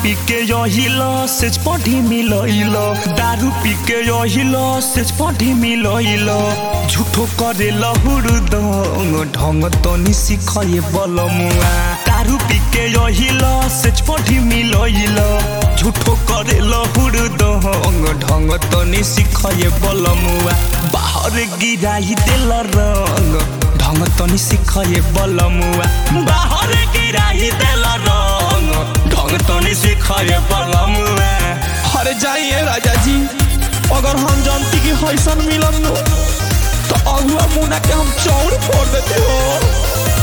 पी के यहिलो सेज पढ़ी मिलइलो दारू पी के यहिलो सेज पढ़ी मिलइलो झूठो करे लहुरदंग ढंग तनी सिखए बलमुआ दारू पी के यहिलो सेज पढ़ी मिलइलो झूठो करे लहुरदंग ढंग तनी सिखए बलमुआ बाहर गिराई देल रंग ढंग तनी सिखए बलमुआ बाहर गिराई देल रंग ढंग तनी सिखए बलमुआ। अरे जाइए राजा जी, अगर हम जानती कि हैसन मिलन नो तो अगुआ मुना के हम चौड़ फोड़ देते हो।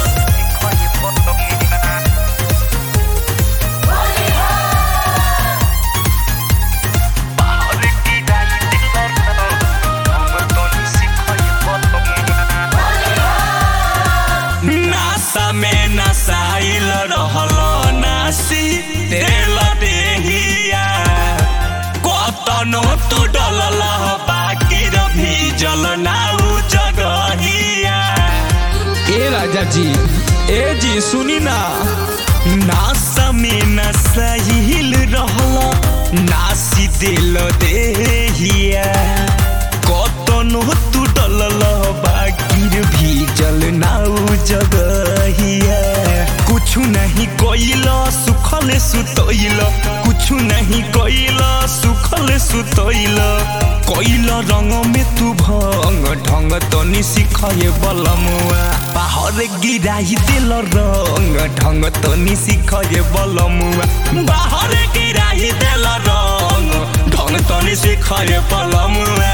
नासा में नसाइल रहल नासी तेल देहिया कतनो तू डलल बाकी भीजल नाउ जगहिया। ए राजा जी, ए जी सुनी ना, नासा में नसाइल रहल नासी तेल देहिया कतनो तू डलल बाकी भीजल नाउ जगहिया। कुछ नहीं कोइला सुखल सुतइला कुछ नहीं कोइला सुखल सुतइला कोइला रंग में तू भंग ढंग तनी सिखए बलमुआ बाहर गिराई देल रंग ढंग तनी सिखए बलमुआ बाहर गिराई देल रंग ढंग तनी सिखए बलमुआ।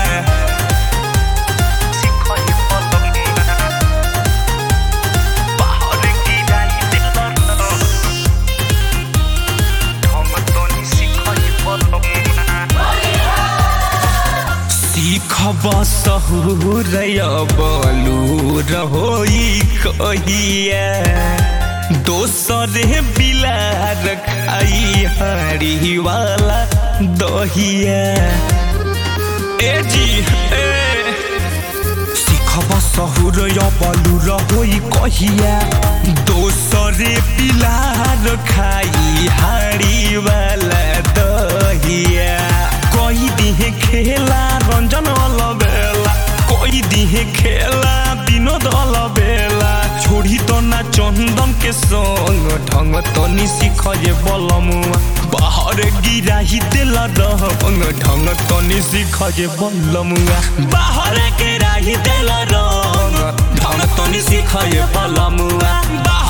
बसहुर बलूर होई कहिया दोसरे बिलार खाई हरी वाला दहिया। ए जी सीखब सहुर बलूर होई कहिया दोसरे बिलार खाई हरी वाला दहिया। कोई दिहे खेला रंजन अलबेला कोई दिहे खेला विनोद अलबेला छोड़ी तो ना चंदन के संग ढंग तनी सिखए बलमुआ बाहर गिराई देल रंग ढंग तनी सिखए बलमुआ बाहर गिराई देल रंग ढंग तनी सिखए बलमुआ।